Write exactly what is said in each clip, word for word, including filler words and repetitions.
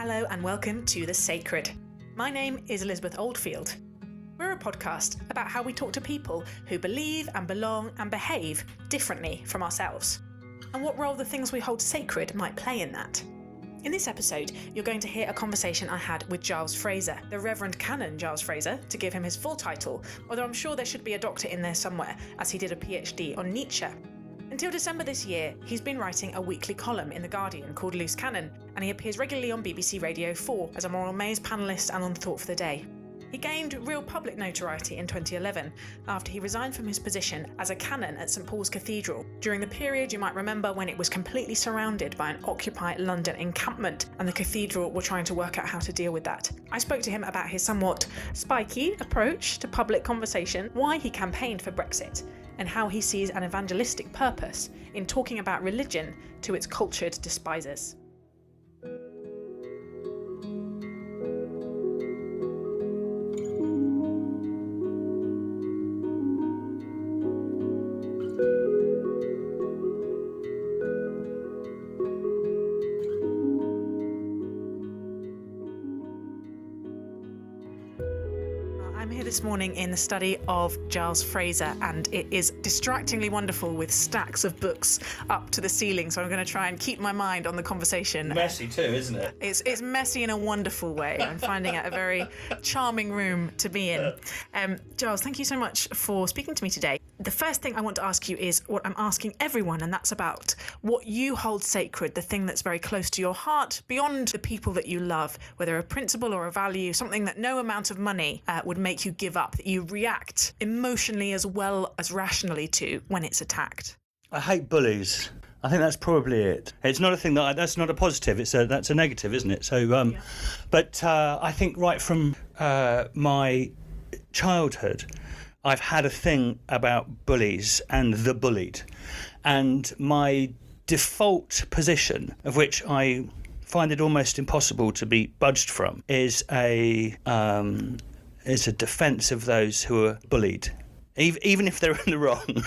Hello and welcome to The Sacred. My name is Elizabeth Oldfield. We're a podcast about how we talk to people who believe and belong and behave differently from ourselves, and what role the things we hold sacred might play in that. In this episode, you're going to hear a conversation I had with Giles Fraser, the Reverend Canon Giles Fraser, to give him his full title, although I'm sure there should be a doctor in there somewhere, as he did a PhD on Nietzsche. Until December this year, he's been writing a weekly column in The Guardian called Loose Cannon, and he appears regularly on B B C Radio four as a Moral Maze panellist and on Thought for the Day. He gained real public notoriety in twenty eleven after he resigned from his position as a canon at St Paul's Cathedral during the period you might remember when it was completely surrounded by an Occupy London encampment and the cathedral were trying to work out how to deal with that. I spoke to him about his somewhat spiky approach to public conversation, why he campaigned for Brexit, and how he sees an evangelistic purpose in talking about religion to its cultured despisers. This morning in the study of Giles Fraser, and it is distractingly wonderful with stacks of books up to the ceiling, so I'm going to try and keep my mind on the conversation. Messy too, isn't it? It's it's messy in a wonderful way. I'm finding it a very charming room to be in. Um, Giles, thank you so much for speaking to me today. The first thing I want to ask you is what I'm asking everyone, and that's about what you hold sacred, the thing that's very close to your heart, beyond the people that you love, whether a principle or a value, something that no amount of money uh, would make you give up, that you react emotionally as well as rationally to when it's attacked. I hate bullies. I think that's probably it. It's not a thing that I, that's not a positive. It's a that's a negative, isn't it? So, um, yeah. But uh, I think right from uh, my childhood, I've had a thing about bullies and the bullied, and my default position, of which I find it almost impossible to be budged from, is a um, is a defence of those who are bullied, even if they're in the wrong.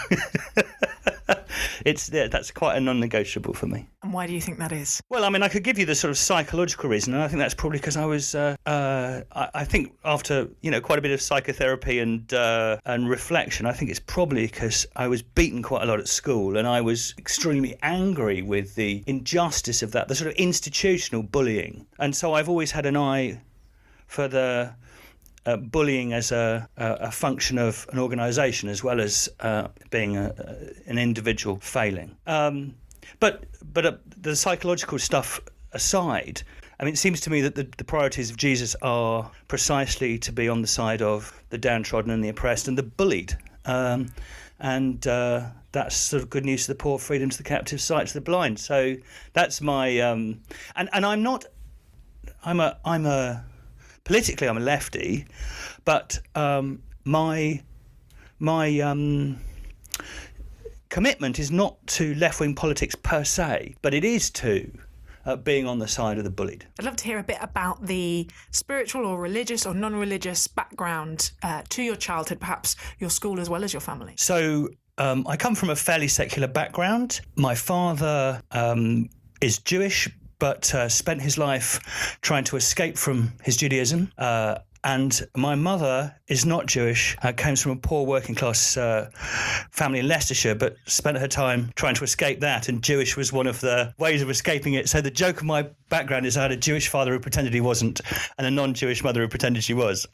It's yeah, that's quite a non-negotiable for me. And why do you think that is? Well, I mean, I could give you the sort of psychological reason, and I think that's probably because I was, uh, uh, I, I think after, you know, quite a bit of psychotherapy and uh, and reflection, I think it's probably because I was beaten quite a lot at school, and I was extremely angry with the injustice of that, the sort of institutional bullying. And so I've always had an eye for the Uh, bullying as a, a, a function of an organisation as well as uh, being a, a, an individual failing. Um, but but uh, the psychological stuff aside, I mean, it seems to me that the, the priorities of Jesus are precisely to be on the side of the downtrodden and the oppressed and the bullied. Um, and uh, that's sort of good news to the poor, freedom to the captive, sight to the blind. So that's my... Um, and, and I'm not... I'm a... I'm a Politically, I'm a lefty, but um, my my um, commitment is not to left-wing politics per se, but it is to uh, being on the side of the bullied. I'd love to hear a bit about the spiritual or religious or non-religious background uh, to your childhood, perhaps your school as well as your family. So um, I come from a fairly secular background. My father um, is Jewish, but uh, spent his life trying to escape from his Judaism. Uh, and my mother is not Jewish, uh, comes from a poor working class uh, family in Leicestershire, but spent her time trying to escape that, and Jewish was one of the ways of escaping it. So the joke of my background is I had a Jewish father who pretended he wasn't, and a non-Jewish mother who pretended she was.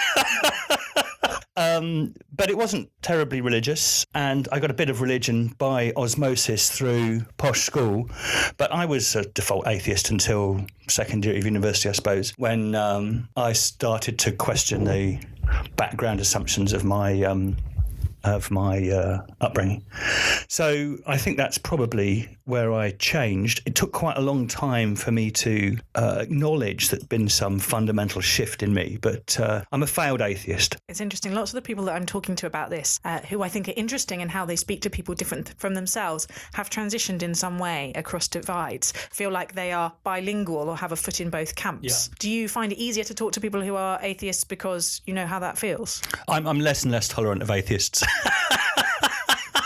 Um, but it wasn't terribly religious, and I got a bit of religion by osmosis through posh school. But I was a default atheist until second year of university, I suppose, when um, I started to question the background assumptions of my um, of my uh, upbringing. So I think that's probably where I changed. It took quite a long time for me to uh, acknowledge that there'd been some fundamental shift in me, but uh, I'm a failed atheist. It's interesting. Lots of the people that I'm talking to about this, uh, who I think are interesting in how they speak to people different from themselves, have transitioned in some way across divides, feel like they are bilingual or have a foot in both camps. Yeah. Do you find it easier to talk to people who are atheists because you know how that feels? I'm, I'm less and less tolerant of atheists.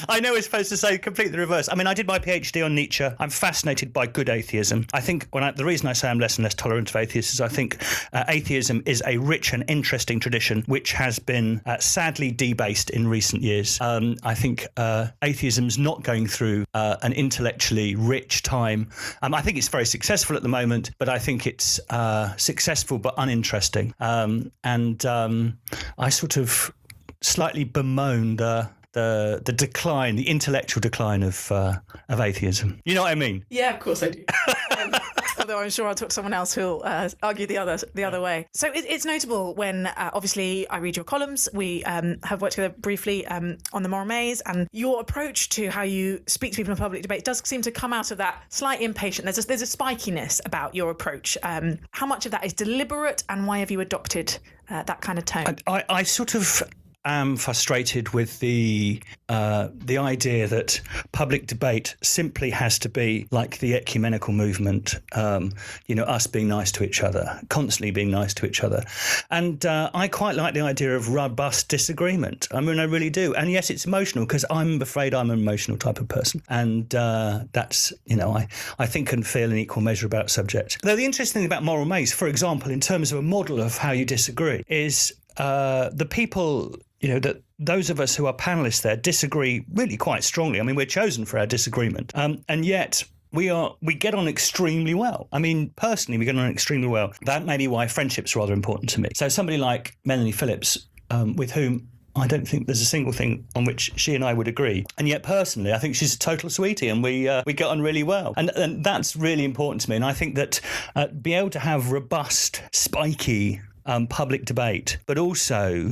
I know we're supposed to say completely the reverse. I mean, I did my PhD on Nietzsche. I'm fascinated by good atheism. I think when I, the reason I say I'm less and less tolerant of atheists is I think uh, atheism is a rich and interesting tradition which has been uh, sadly debased in recent years. Um, I think uh, atheism's not going through uh, an intellectually rich time. Um, I think it's very successful at the moment, but I think it's uh, successful but uninteresting. Um, and um, I sort of slightly bemoan the the the decline, the intellectual decline of uh, of atheism. You know what I mean? Yeah, of course I do. um, although I'm sure I'll talk to someone else who'll uh, argue the other the other way. So it, it's notable when, uh, obviously, I read your columns. We um, have worked together briefly um, on the Moral Maze, and your approach to how you speak to people in public debate does seem to come out of that slight impatient. There's a, there's a spikiness about your approach. Um, how much of that is deliberate, and why have you adopted uh, that kind of tone? I, I, I sort of am frustrated with the uh, the idea that public debate simply has to be like the ecumenical movement, um, you know, us being nice to each other, constantly being nice to each other. And uh, I quite like the idea of robust disagreement. I mean, I really do. And yes, it's emotional because I'm afraid I'm an emotional type of person. And uh, that's, you know, I, I think and feel in equal measure about subjects. Though the interesting thing about Moral Maze, for example, in terms of a model of how you disagree, is uh, the people... You know, that those of us who are panelists there disagree really quite strongly. I mean, we're chosen for our disagreement. Um, and yet we are we get on extremely well. I mean, personally, we get on extremely well. That may be why friendship's rather important to me. So somebody like Melanie Phillips, um, with whom I don't think there's a single thing on which she and I would agree. And yet, personally, I think she's a total sweetie and we uh, we get on really well. And, and that's really important to me. And I think that uh, be able to have robust, spiky Um, public debate, but also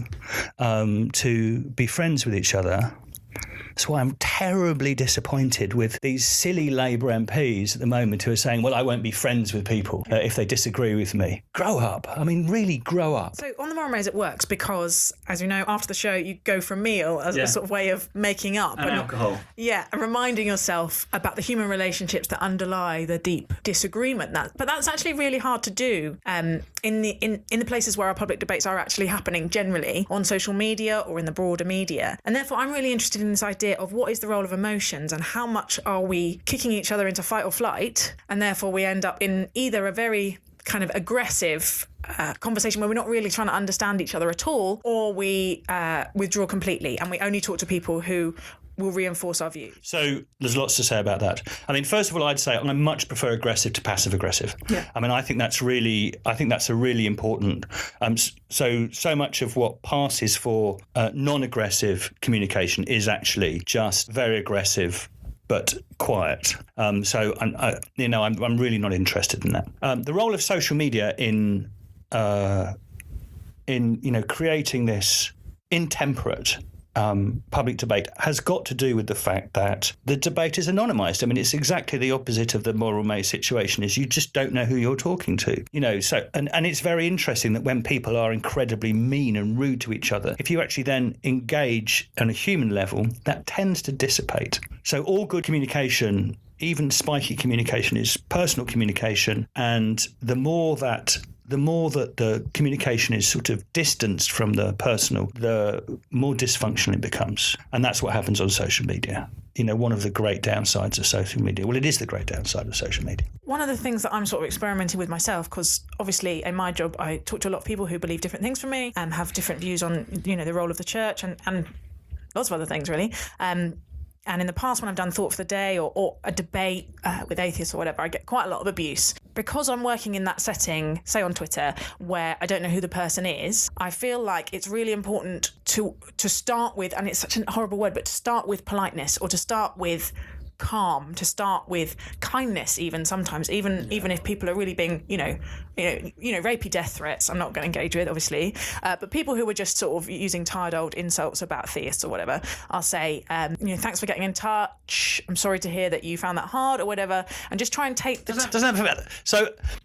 um, to be friends with each other. That's why I'm terribly disappointed with these silly Labour M Ps at the moment who are saying, well, I won't be friends with people uh, if they disagree with me. Grow up. I mean, really grow up. So on the Moral Maze it works because, as you know, after the show you go for a meal as Yeah. a sort of way of making up. And alcohol. Yeah, and reminding yourself about the human relationships that underlie the deep disagreement. That, but that's actually really hard to do um, in the in, in the places where our public debates are actually happening generally, on social media or in the broader media. And therefore I'm really interested in this idea of what is the role of emotions and how much are we kicking each other into fight or flight, and therefore we end up in either a very kind of aggressive uh, conversation where we're not really trying to understand each other at all, or we uh, withdraw completely and we only talk to people who will reinforce our views. So there's lots to say about that. I mean, first of all, I'd say I much prefer aggressive to passive aggressive. Yeah. I mean, I think that's really, I think that's a really important. Um, so so much of what passes for uh, non-aggressive communication is actually just very aggressive but quiet. Um, so I'm, I, you know, I'm I'm really not interested in that. Um, the role of social media in uh, in you know creating this intemperate Um, public debate has got to do with the fact that the debate is anonymised. I mean, it's exactly the opposite of the Moral Maze situation, is you just don't know who you're talking to. You know, so and, and it's very interesting that when people are incredibly mean and rude to each other, if you actually then engage on a human level, that tends to dissipate. So all good communication, even spiky communication, is personal communication, and the more that the more that the communication is sort of distanced from the personal, the more dysfunctional it becomes. And that's what happens on social media. You know, one of the great downsides of social media. Well, it is the great downside of social media. One of the things that I'm sort of experimenting with myself, because obviously in my job, I talk to a lot of people who believe different things from me and have different views on, you know, the role of the church and, and lots of other things, really. Um, And in the past, when I've done Thought for the Day or, or a debate uh, with atheists or whatever, I get quite a lot of abuse. Because I'm working in that setting, say on Twitter, where I don't know who the person is, I feel like it's really important to to start with, and it's such a horrible word, but to start with politeness or to start with calm, to start with kindness, even sometimes, even yeah. even if people are really being, you know, you know, you know, rapey death threats. I'm not going to engage with, obviously, uh, but people who are just sort of using tired old insults about theists or whatever, I'll say, um, you know, thanks for getting in touch. I'm sorry to hear that you found that hard or whatever, and just try and take the. Doesn't, doesn't have to be. So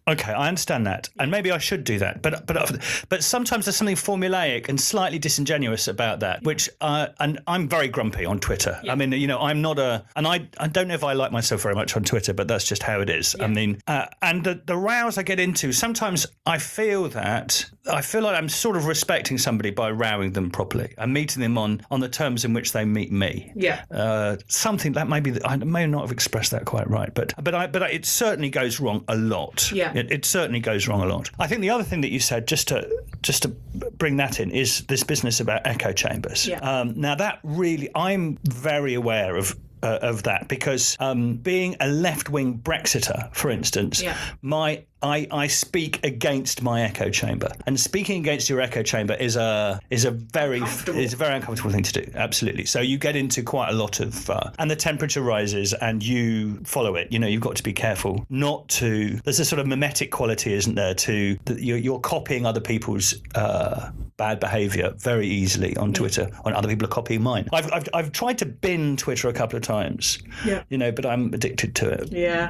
Okay, I understand that, and maybe I should do that. But but but sometimes there's something formulaic and slightly disingenuous about that, which uh, and I'm very grumpy on Twitter. Yeah. I mean, you know, I'm not a, and I I don't know if I like myself very much on Twitter, but that's just how it is. Yeah. I mean, uh, and the the rows I get into, sometimes I feel that I feel like I'm sort of respecting somebody by rowing them properly and meeting them on on the terms in which they meet me. Yeah. Uh, something that maybe I may not have expressed that quite right, but but I but it certainly goes wrong a lot. Yeah. It, it certainly goes wrong a lot. I think the other thing that you said, just to just to bring that in, is this business about echo chambers. Yeah. Um, now that really, I'm very aware of. Uh, of that because um, being a left-wing Brexiter, for instance, yeah. my I, I speak against my echo chamber, and speaking against your echo chamber is a is a very is a very uncomfortable thing to do. Absolutely. So you get into quite a lot of uh, and the temperature rises, and you follow it. You know, you've got to be careful not to. There's a sort of mimetic quality, isn't there? To that you're, you're copying other people's uh, bad behaviour very easily on Twitter, when other people are copying mine. I've, I've I've tried to bin Twitter a couple of times. Yeah. You know, but I'm addicted to it. Yeah.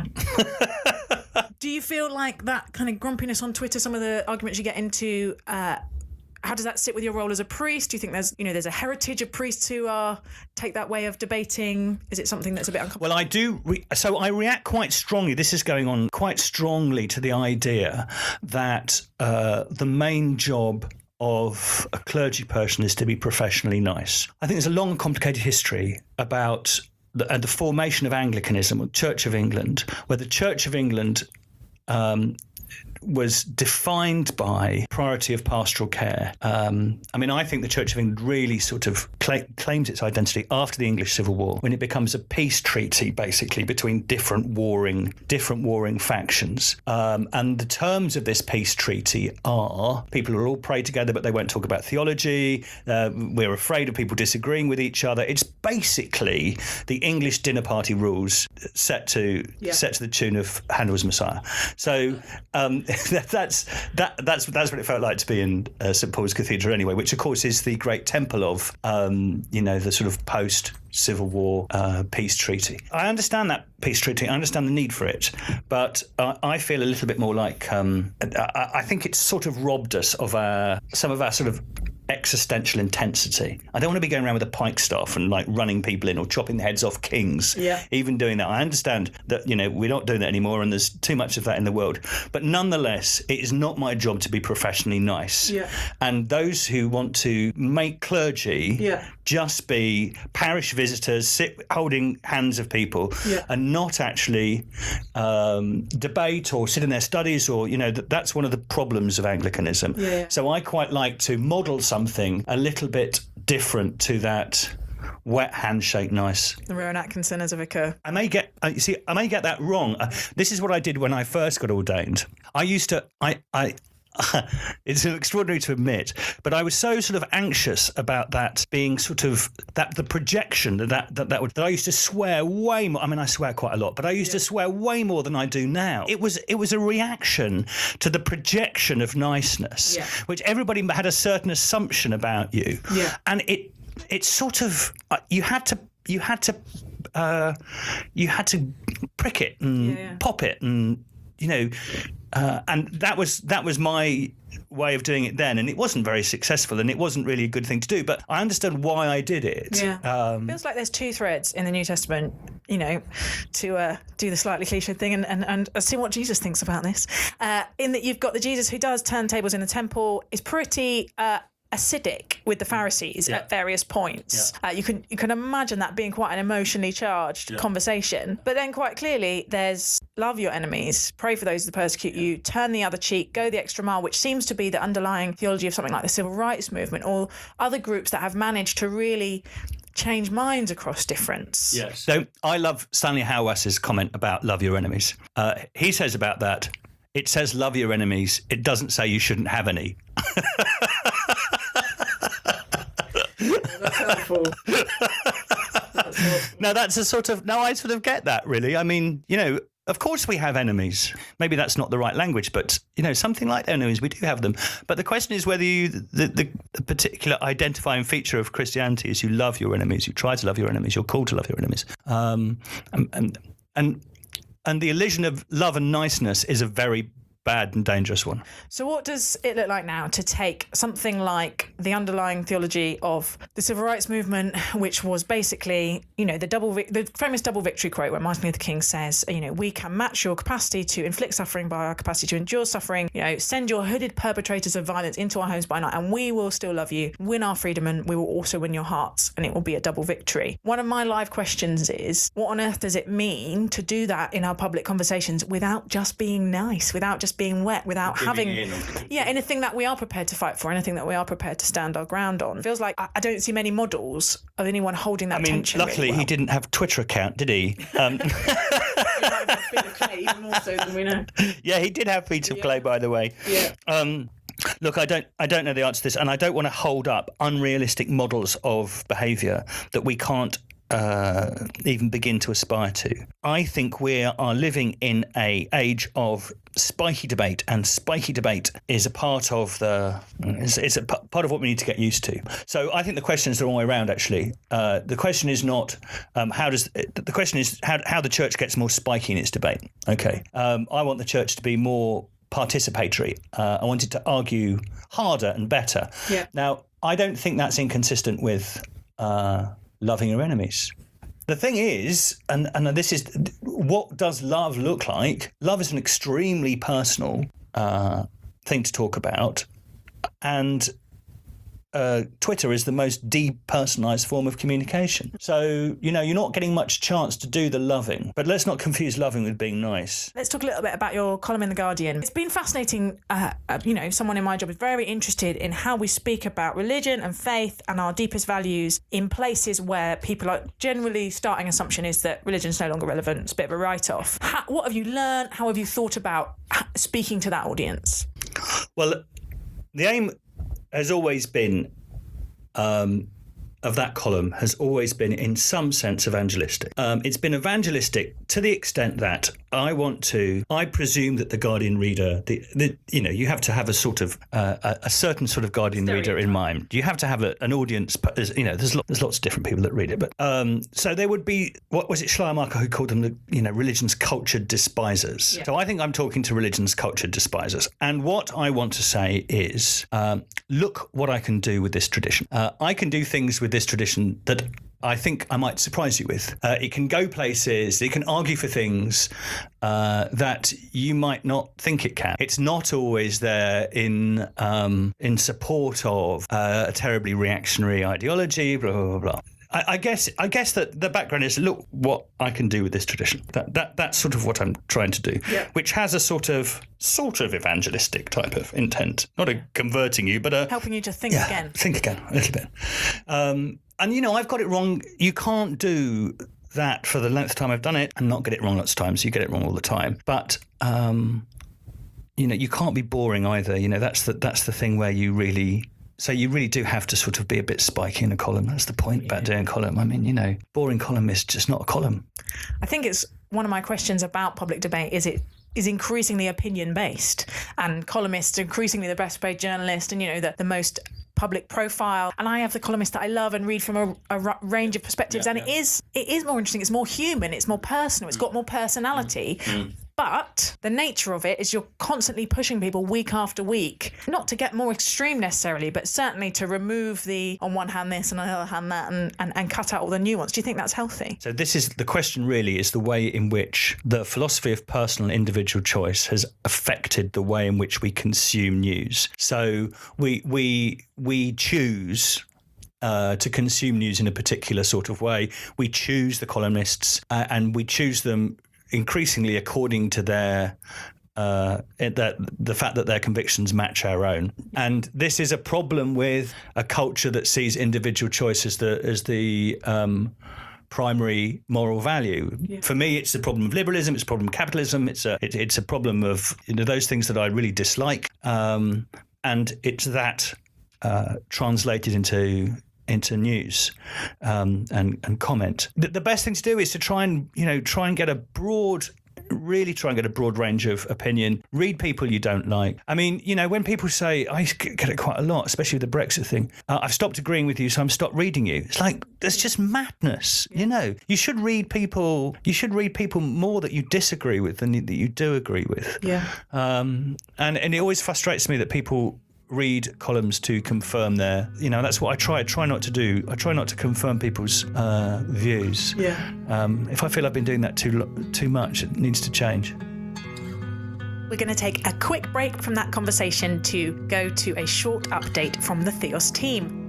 Do you feel like that kind of grumpiness on Twitter, some of the arguments you get into, uh, how does that sit with your role as a priest? Do you think there's, you know, there's a heritage of priests who are take that way of debating? Is it something that's a bit uncomfortable? Well, I do. Re- so I react quite strongly. This is going on quite strongly to the idea that uh, the main job of a clergy person is to be professionally nice. I think there's a long, complicated history about the, uh, the formation of Anglicanism, or Church of England, where the Church of England um, was defined by priority of pastoral care. Um, I mean, I think the Church of England really sort of cla- claims its identity after the English Civil War, when it becomes a peace treaty, basically, between different warring different warring factions. Um, and the terms of this peace treaty are people will all pray together, but they won't talk about theology. Uh, we're afraid of people disagreeing with each other. It's basically the English dinner party rules set to yeah. set to the tune of Handel's Messiah. So. Um, that's that that's that's what it felt like to be in uh, Saint Paul's Cathedral anyway, which of course is the great temple of um, you know the sort of post Civil War uh, peace treaty. I understand that peace treaty. I understand the need for it, but uh, I feel a little bit more like um, I, I think it's sort of robbed us of our, some of our sort of existential intensity. I don't want to be going around with a pike staff and like running people in or chopping the heads off kings. Yeah. Even doing that. I understand that, you know, we're not doing that anymore and there's too much of that in the world. But nonetheless, it is not my job to be professionally nice. Yeah. And those who want to make clergy yeah. just be parish visitors, sit holding hands of people yeah. and not actually um, debate or sit in their studies, or, you know, that, that's one of the problems of Anglicanism. Yeah, yeah. So I quite like to model something something a little bit different to that wet handshake nice. The Rowan Atkinson as a vicar. I may get, uh, you see, I may get that wrong. Uh, this is what I did when I first got ordained. I used to, I, I, it's extraordinary to admit, but I was so sort of anxious about that being sort of that the projection that that that, that, would, that I used to swear way more. I mean, I swear quite a lot, but I used yeah. to swear way more than I do now. It was it was a reaction to the projection of niceness, yeah. which everybody had a certain assumption about you, yeah. and it it sort of uh, you had to you had to uh, you had to prick it and yeah, yeah. pop it and. You know, uh, and that was that was my way of doing it then, and it wasn't very successful, and it wasn't really a good thing to do. But I understand why I did it. Yeah, um, feels like there's two threads in the New Testament. You know, to uh, do the slightly cliched thing, and and and see what Jesus thinks about this. Uh, in that you've got the Jesus who does turn tables in the temple, is pretty. Uh, acidic with the Pharisees yeah. at various points. Yeah. Uh, you can you can imagine that being quite an emotionally charged yeah. conversation. But then quite clearly there's love your enemies, pray for those who persecute yeah. you, turn the other cheek, go the extra mile, which seems to be the underlying theology of something like the civil rights movement or other groups that have managed to really change minds across difference. Yes. So I love Stanley Hauerwas's comment about love your enemies. Uh, he says about that, it says love your enemies. It doesn't say you shouldn't have any. That's helpful. That's helpful. Now that's a sort of, now I sort of get that really. I mean, you know, of course we have enemies. Maybe that's not the right language, but, you know, something like enemies, we do have them. But the question is whether you, the, the, the particular identifying feature of Christianity is you love your enemies, you try to love your enemies, you're called to love your enemies. Um, and, and, and, and the illusion of love and niceness is a very bad and dangerous one. So what does it look like now to take something like the underlying theology of the civil rights movement, which was basically, you know, the double the famous double victory quote where Martin Luther King says, you know, we can match your capacity to inflict suffering by our capacity to endure suffering, you know, send your hooded perpetrators of violence into our homes by night and we will still love you, win our freedom, and we will also win your hearts, and it will be a double victory. One of my live questions is, what on earth does it mean to do that in our public conversations without just being nice, without just being wet, without having, yeah, anything that we are prepared to fight for, anything that we are prepared to stand our ground on? It feels like I, I don't see many models of anyone holding that I mean, tension. luckily really well. he didn't have a Twitter account, did he? Um, He might have had Peter Clay even more so than we know. yeah, he did have Peter Yeah. Clay, by the way. Yeah. Um, Look, I don't, I don't know the answer to this, and I don't want to hold up unrealistic models of behaviour that we can't uh, even begin to aspire to. I think we are living in a age of spiky debate, and spiky debate is a part of the, it's, it's a p- part of what we need to get used to. So I think the question is the wrong way around. Actually, uh, the question is not um, how does the question is how how the church gets more spiky in its debate. Okay, um, I want the church to be more participatory. Uh, I wanted to argue harder and better. Yeah. Now, I don't think that's inconsistent with uh, loving your enemies. The thing is, and, and this is, what does love look like? Love is an extremely personal uh, thing to talk about. And uh, Twitter is the most depersonalized form of communication. So, you know, you're not getting much chance to do the loving. But let's not confuse loving with being nice. Let's talk a little bit about your column in The Guardian. It's been fascinating. Uh, uh, you know, someone in my job is very interested in how we speak about religion and faith and our deepest values in places where people are generally starting assumption is that religion is no longer relevant. It's a bit of a write-off. How, what have you learned? How have you thought about speaking to that audience? Well, the aim has always been, um, of that column, has always been in some sense evangelistic. Um, it's been evangelistic to the extent that I want to, I presume that the Guardian reader, the, the you know, you have to have a sort of, uh, a, a certain sort of Guardian reader in mind. You have to have a, an audience, you know, there's, lo- there's lots of different people that read it. But um, so there would be, what was it, Schleiermacher who called them the, you know, religion's cultured despisers. Yeah. So I think I'm talking to religion's cultured despisers. And what I want to say is, um, look what I can do with this tradition. Uh, I can do things with this tradition that I think I might surprise you with. Uh, it can go places, it can argue for things uh, that you might not think it can. It's not always there in um, in support of uh, a terribly reactionary ideology, blah, blah, blah, blah. I, I guess I guess that the background is, look what I can do with this tradition. That that that's sort of what I'm trying to do, yeah. Which has a sort of sort of evangelistic type of intent, not a converting you, but a helping you to think yeah, again. Think again a little bit. Um, and you know, I've got it wrong. You can't do that for the length of time I've done it and not get it wrong lots of times. You get it wrong all the time, but. Um, you know, you can't be boring either. You know, that's the that's the thing where you really. So you really do have to sort of be a bit spiky in a column. That's the point yeah. about doing a column. I mean, you know, boring column is just not a column. I think it's one of my questions about public debate is it is increasingly opinion based, and columnists are increasingly the best paid journalists and, you know, the, the most public profile. And I have the columnists that I love and read from a, a range of perspectives. Yeah, and yeah. it is it is more interesting. It's more human. It's more personal. It's got more personality. Mm. But the nature of it is you're constantly pushing people week after week, not to get more extreme necessarily, but certainly to remove the, on one hand this and on the other hand that, and, and, and cut out all the nuance. Do you think that's healthy? So this is, the question really is the way in which the philosophy of personal individual choice has affected the way in which we consume news. So we we we choose... Uh, to consume news in a particular sort of way. We choose the columnists uh, and we choose them increasingly according to their uh, that the fact that their convictions match our own. And this is a problem with a culture that sees individual choice as the as the um, primary moral value. Yeah. For me, it's a problem of liberalism. It's a problem of capitalism. It's a it, it's a problem of, you know, those things that I really dislike. Um, and it's that uh, translated into. into news um, and, and comment. The, the best thing to do is to try and, you know, try and get a broad really try and get a broad range of opinion. Read people you don't like. I mean, you know, when people say, I get it quite a lot, especially with the Brexit thing, uh, I've stopped agreeing with you, so I'm stopped reading you. It's like, that's just madness, you know. You should read people, you should read people more that you disagree with than that you do agree with. Yeah. Um, and, and it always frustrates me that people read columns to confirm their, you know, that's what I try try not to do. I try not to confirm people's uh, views. Yeah. Um, if I feel I've been doing that too too much, it needs to change. We're going to take a quick break from that conversation to go to a short update from the Theos team.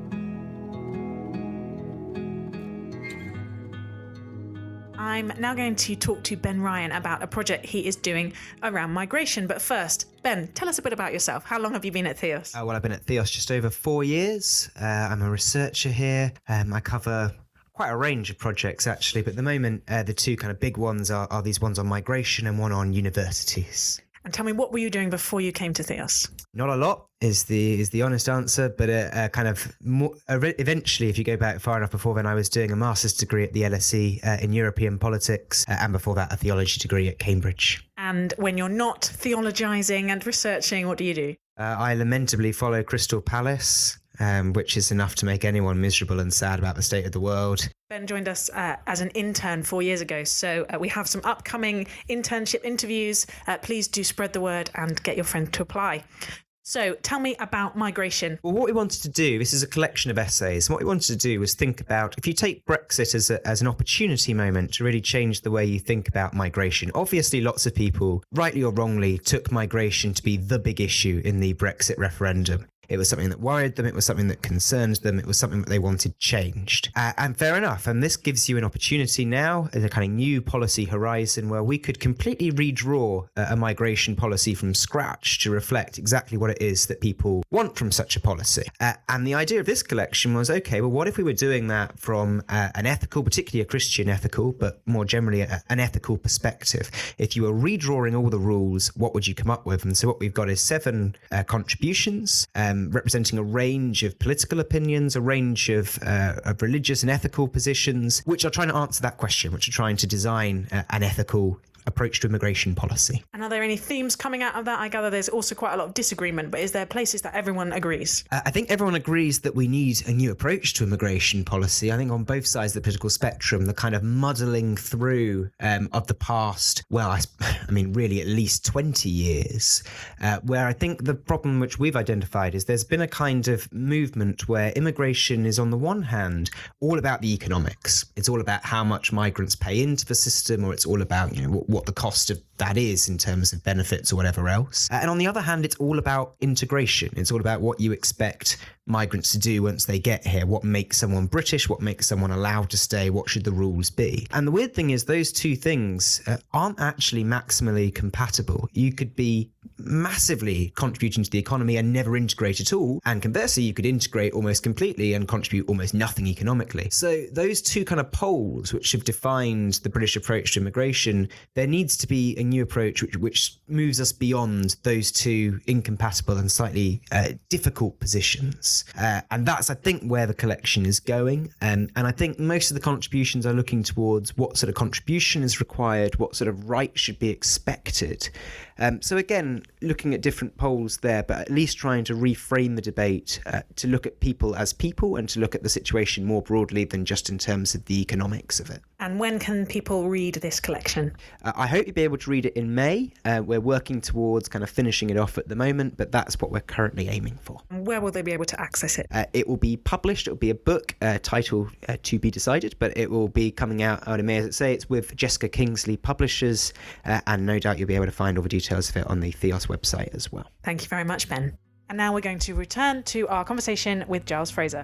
I'm now going to talk to Ben Ryan about a project he is doing around migration. But first, Ben, tell us a bit about yourself. How long have you been at Theos? Uh, well, I've been at Theos just over four years. Uh, I'm a researcher here. Um, I cover quite a range of projects, actually. But at the moment, uh, the two kind of big ones are, are these ones on migration and one on universities. And tell me, what were you doing before you came to Theos? Not a lot is the is the honest answer, but uh, uh, kind of more, uh, eventually, if you go back far enough before then, I was doing a master's degree at the L S E uh, in European politics, uh, and before that, a theology degree at Cambridge. And when you're not theologizing and researching, what do you do? Uh, I lamentably follow Crystal Palace, um, which is enough to make anyone miserable and sad about the state of the world. Ben joined us uh, as an intern four years ago, so uh, we have some upcoming internship interviews. Uh, please do spread the word and get your friend to apply. So tell me about migration. Well, what we wanted to do, this is a collection of essays, and what we wanted to do was think about, if you take Brexit as, a, as an opportunity moment to really change the way you think about migration. Obviously, lots of people, rightly or wrongly, took migration to be the big issue in the Brexit referendum. It was something that worried them. It was something that concerned them. It was something that they wanted changed. Uh, and fair enough. And this gives you an opportunity now as a kind of new policy horizon where we could completely redraw a, a migration policy from scratch to reflect exactly what it is that people want from such a policy. Uh, and the idea of this collection was, okay, well, what if we were doing that from uh, an ethical, particularly a Christian ethical, but more generally a, an ethical perspective? If you were redrawing all the rules, what would you come up with? And so what we've got is seven uh, contributions, um, representing a range of political opinions, a range of, uh, of religious and ethical positions, which are trying to answer that question, which are trying to design uh, an ethical approach to immigration policy. And are there any themes coming out of that? I gather there's also quite a lot of disagreement, but is there places that everyone agrees? Uh, I think everyone agrees that we need a new approach to immigration policy. I think on both sides of the political spectrum, the kind of muddling through um, of the past, well, I, I mean, really at least twenty years, uh, where I think the problem which we've identified is there's been a kind of movement where immigration is on the one hand all about the economics. It's all about how much migrants pay into the system, or it's all about, you know, what, what the cost of that is in terms of benefits or whatever else. Uh, and on the other hand, it's all about integration. It's all about what you expect migrants to do once they get here. What makes someone British? What makes someone allowed to stay? What should the rules be? And the weird thing is those two things uh, aren't actually maximally compatible. You could be massively contributing to the economy and never integrate at all. And conversely, you could integrate almost completely and contribute almost nothing economically. So those two kind of poles which have defined the British approach to immigration, there needs to be a new approach which, which moves us beyond those two incompatible and slightly uh, difficult positions. Uh, and that's, I think, where the collection is going. Um, and I think most of the contributions are looking towards what sort of contribution is required, what sort of right should be expected. Um, so again, looking at different poles there, but at least trying to reframe the debate uh, to look at people as people and to look at the situation more broadly than just in terms of the economics of it. And when can people read this collection? Uh, I hope you'll be able to read it in May. Uh, we're working towards kind of finishing it off at the moment, but that's what we're currently aiming for. And where will they be able to access it? Uh, it will be published. It will be a book, uh, title uh, to be decided, but it will be coming out, I may as I say, it's with Jessica Kingsley Publishers, uh, and no doubt you'll be able to find all the details of it on the Theos website as well. Thank you very much, Ben. And now we're going to return to our conversation with Giles Fraser.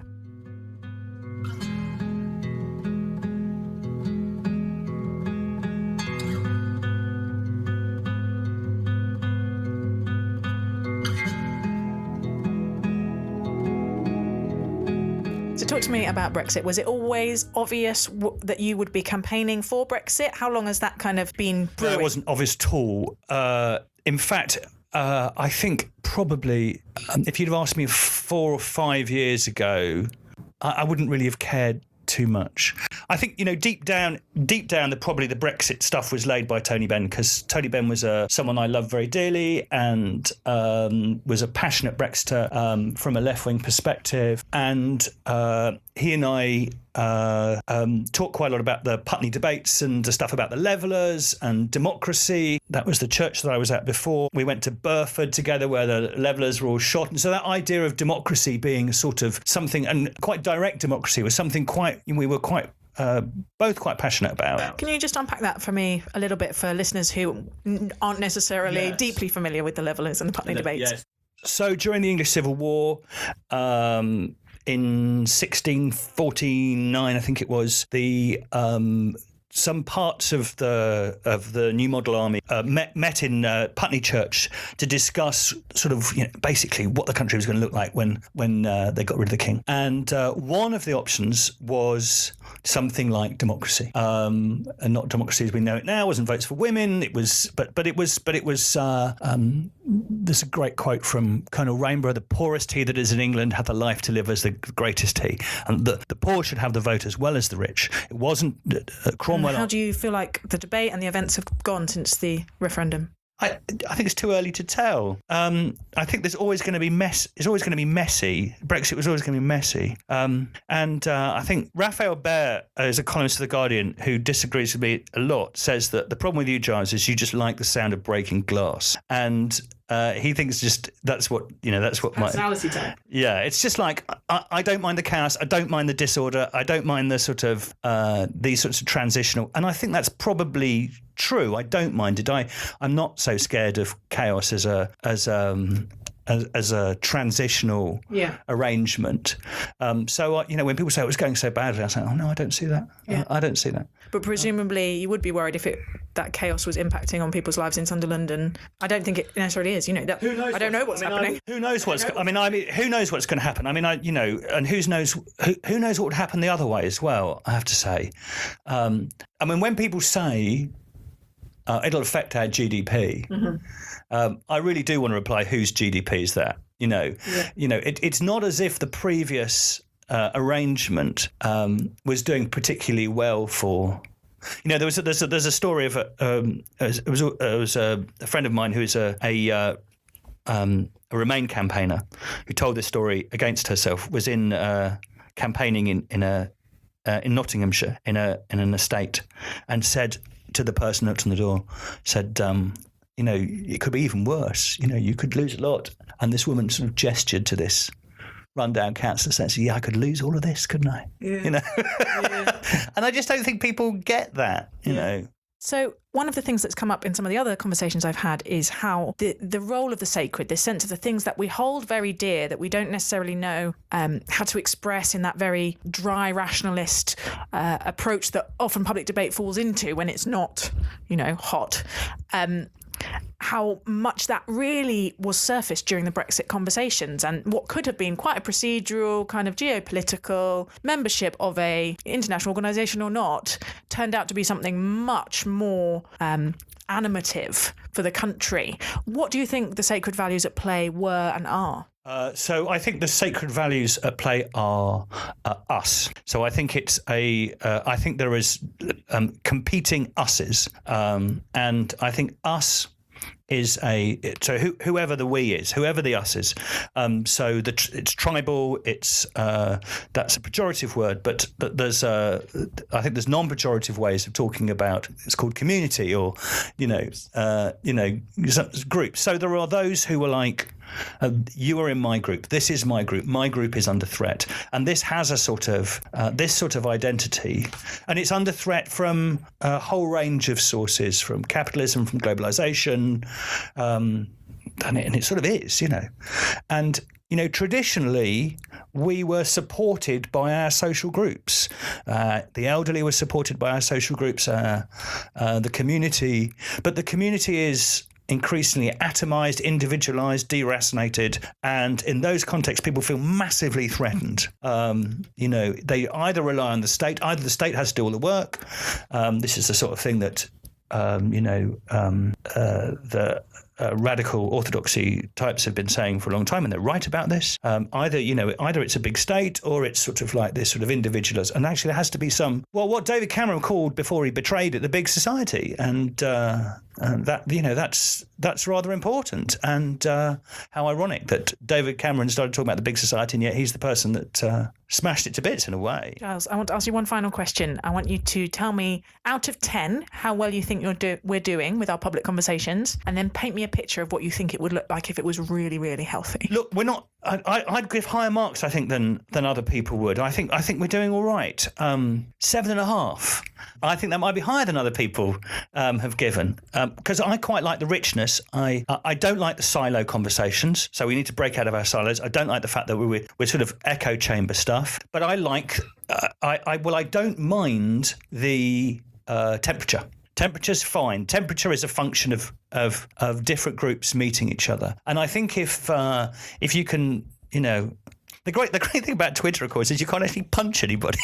So talk to me about Brexit. Was it always obvious w- that you would be campaigning for Brexit? How long has that kind of been brewing? It wasn't obvious at all. Uh, in fact, uh, I think probably um, if you'd have asked me four or five years ago, I, I wouldn't really have cared too much. I think, you know, deep down, deep down, the probably the Brexit stuff was laid by Tony Benn, because Tony Benn was a someone I love very dearly, and um, was a passionate Brexiter um, from a left-wing perspective, and uh, he and I uh, um, talked quite a lot about the Putney debates and the stuff about the Levellers and democracy. That was the church that I was at before. We went to Burford together, where the Levellers were all shot, and so that idea of democracy being sort of something, and quite direct democracy, was something quite we were quite uh, both quite passionate about. Can you just unpack that for me a little bit for listeners who aren't necessarily yes. deeply familiar with the Levellers and the Putney debates? Yes. So during the English Civil War, um, in sixteen forty-nine, I think it was, the um, some parts of the of the New Model Army uh, met met in uh, Putney Church to discuss sort of, you know, basically what the country was going to look like when when uh, they got rid of the king. And uh, one of the options was something like democracy, um, and not democracy as we know it now. It wasn't votes for women. It was, but but it was, but it was. Uh, um, there's a great quote from Colonel Rainbow: "The poorest he that is in England hath a life to live as the greatest he." And the the poor should have the vote as well as the rich. It wasn't uh, Cromwell. How do you feel like the debate and the events have gone since the referendum? I, I think it's too early to tell. Um, I think there's always going to be mess. It's always going to be messy. Brexit was always going to be messy. Um, and uh, I think Raphael Baer, as a columnist of The Guardian, who disagrees with me a lot, says that the problem with you, Giles, is you just like the sound of breaking glass. And uh, he thinks just that's what, you know, that's what my... Personality type. Yeah, it's just like, I, I don't mind the chaos. I don't mind the disorder. I don't mind the sort of, uh, these sorts of transitional. And I think that's probably true. I don't mind it. I, I'm not so scared of chaos as a, as um, as, as a transitional yeah. arrangement. Um, so, uh, you know, when people say it was going so badly, I say, oh, no, I don't see that. Yeah. I, I don't see that. But presumably you would be worried if it that chaos was impacting on people's lives in Sunderland, and I don't think it necessarily is. You know, that, who knows I don't know what's I mean, happening. I, who knows what's? I mean, I mean, who knows what's going to happen? I mean, I, you know, and who knows? Who, who knows what would happen the other way as well? I have to say. Um, I mean, when people say uh, it'll affect our G D P, mm-hmm. um, I really do want to reply: whose G D P is that? You know, yeah. you know, it, it's not as if the previous uh, arrangement um, was doing particularly well for. You know, there was a, there's a, there's a story of a um, it was a, it was a, a friend of mine who is a a, uh, um, a Remain campaigner who told this story against herself. Was in uh, campaigning in in a uh, in Nottinghamshire in a in an estate, and said to the person who knocked on the door, said, um, you know, it could be even worse. You know, you could lose a lot. And this woman sort of gestured to this rundown councillor, saying, yeah, I could lose all of this, couldn't I? Yeah. You know, yeah. And I just don't think people get that, you yeah. know. So one of the things that's come up in some of the other conversations I've had is how the, the role of the sacred, this sense of the things that we hold very dear, that we don't necessarily know um, how to express in that very dry rationalist uh, approach that often public debate falls into when it's not, you know, hot. Um, how much that really was surfaced during the Brexit conversations, and what could have been quite a procedural kind of geopolitical membership of a international organisation or not turned out to be something much more um, animative for the country. What do you think the sacred values at play were and are? Uh, so I think the sacred values at play are uh, us. So I think it's a. Uh, I think there is um, competing us's, um, and I think us is a. So who, whoever the we is, whoever the us is. Um, so the it's tribal. It's uh, that's a pejorative word, but but there's uh, I think there's non-pejorative ways of talking about. It's called community, or you know, uh, you know, groups. So there are those who are like. Uh, you are in my group. This is my group. My group is under threat, and this has a sort of uh, this sort of identity, and it's under threat from a whole range of sources, from capitalism, from globalization, um, and, it, and it sort of is, you know, and. You know, traditionally, we were supported by our social groups. Uh, the elderly were supported by our social groups, uh, uh, the community. But the community is increasingly atomized, individualized, deracinated. And in those contexts, people feel massively threatened. Um, you know, they either rely on the state, either the state has to do all the work. Um, this is the sort of thing that, um, you know, um, uh, the uh, radical orthodoxy types have been saying for a long time, and they're right about this. Um, either, you know, either it's a big state or it's sort of like this sort of individualism. And actually there has to be some, well, what David Cameron called before he betrayed it, the big society. And, uh, and that, you know, that's that's rather important. And uh, how ironic that David Cameron started talking about the big society, and yet he's the person that uh, smashed it to bits in a way. Giles, I want to ask you one final question. I want you to tell me, out of ten, how well you think you're do- we're doing with our public conversations, and then paint me a picture of what you think it would look like if it was really, really healthy. Look, we're not. I, I, I'd give higher marks, I think, than than other people would. I think I think we're doing all right. Um, seven and a half. I think that might be higher than other people um, have given, because um, I quite like the richness. I I don't like the silo conversations, so we need to break out of our silos. I don't like the fact that we're we're sort of echo chamber stuff, but I like. Uh, I, I well, I don't mind the uh, temperature. Temperature's fine. Temperature is a function of, of of different groups meeting each other, and I think if uh, if you can, you know, the great the great thing about Twitter, of course, is you can't actually punch anybody.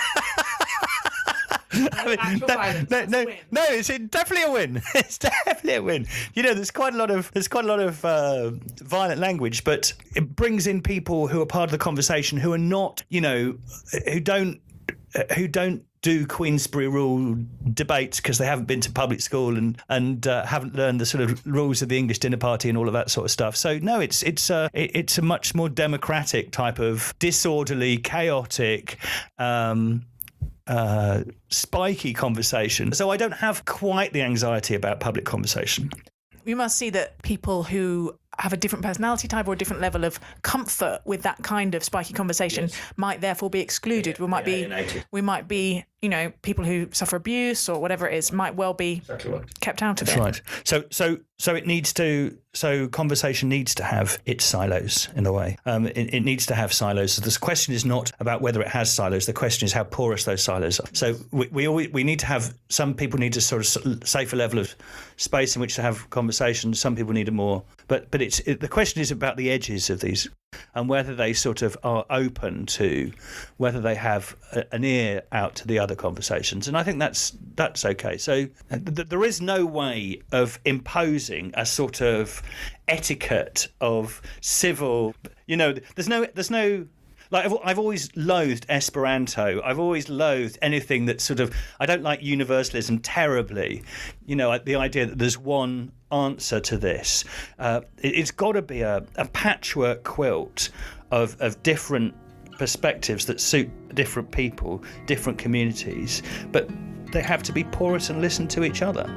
I mean, that, no, no, no, it's definitely a win. It's definitely a win. You know, there's quite a lot of there's quite a lot of uh, violent language, but it brings in people who are part of the conversation who are not, you know, who don't who don't. do Queensberry rule debates because they haven't been to public school and and uh, haven't learned the sort of rules of the English dinner party and all of that sort of stuff. So no, it's it's a it, it's a much more democratic type of disorderly, chaotic, um, uh, spiky conversation. So I don't have quite the anxiety about public conversation. You must see that people who have a different personality type or a different level of comfort with that kind of spiky conversation yes. might therefore be excluded. We might yeah, be, we might be, you know, people who suffer abuse or whatever it is might well be exactly right. kept out of That's it. Right. So, so, so it needs to. So conversation needs to have its silos in a way. Um, it, it needs to have silos. So the question is not about whether it has silos. The question is how porous those silos are. So we we always, we need to have. Some people need a sort of safer level of space in which to have conversations. Some people need a more. But but it's it, the question is about the edges of these and whether they sort of are open to, whether they have a, an ear out to the other conversations. And I think that's that's okay. So th- there is no way of imposing a sort of etiquette of civil, you know, there's no there's no like I've, I've always loathed Esperanto. I've always loathed anything that sort of, I don't like universalism terribly. You know, the idea that there's one answer to this. Uh, it, it's got to be a, a patchwork quilt of, of different perspectives that suit different people, different communities, but they have to be porous and listen to each other.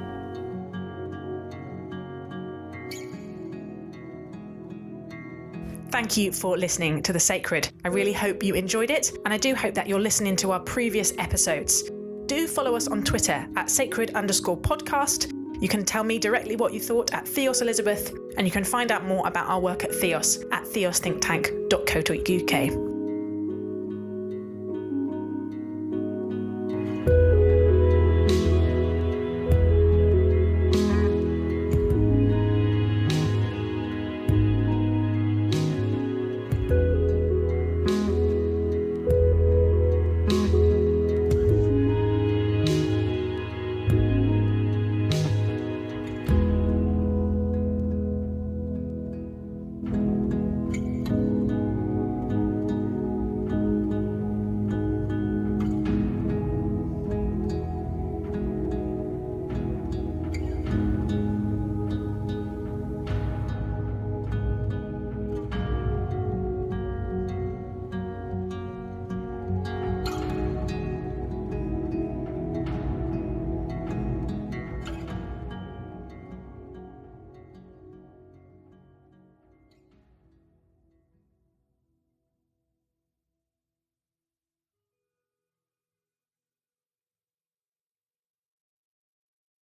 Thank you for listening to The Sacred. I really hope you enjoyed it, and I do hope that you're listening to our previous episodes. Do follow us on Twitter at sacred underscore podcast. You can tell me directly what you thought at Theos Elizabeth, and you can find out more about our work at Theos at theos think tank dot co dot uk.